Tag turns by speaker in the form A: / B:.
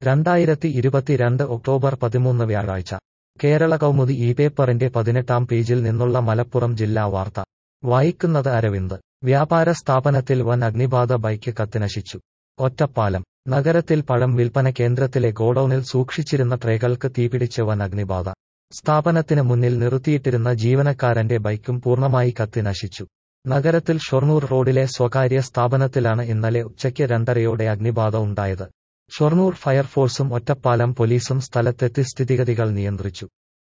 A: 2022 October 13 വ്യാഴാഴ്ച കേരള കൗമുദി ഈ പേപ്പറിന്റെ 18-ാം പേജിൽ നിന്നുള്ള മലപ്പുറം ജില്ലാ വാർത്ത വായിക്കുന്നത് അരവിന്ദ്. വ്യാപാര സ്ഥാപനത്തിൽ വൻ അഗ്നിബാധ, ബൈക്ക് കത്തിനശിച്ചു. ഒറ്റപ്പാലം നഗരത്തിൽ പഴം വിൽപ്പന കേന്ദ്രത്തിലെ ഗോഡൌണിൽ സൂക്ഷിച്ചിരുന്ന ട്രേകൾക്ക് തീപിടിച്ച് വൻ അഗ്നിബാധ. സ്ഥാപനത്തിന് മുന്നിൽ നിർത്തിയിട്ടിരുന്ന ജീവനക്കാരന്റെ ബൈക്കും പൂർണ്ണമായി കത്തി നശിച്ചു. നഗരത്തിൽ ഷൊർണൂർ റോഡിലെ സ്വകാര്യ സ്ഥാപനത്തിലാണ് ഇന്നലെ ഉച്ചയ്ക്ക് 2:30-യോടെ അഗ്നിബാധ ഉണ്ടായത്. ഷൊർണൂർ ഫയർഫോഴ്സും ഒറ്റപ്പാലം പോലീസും സ്ഥലത്തെത്തി സ്ഥിതിഗതികൾ നിയന്ത്രിച്ചു.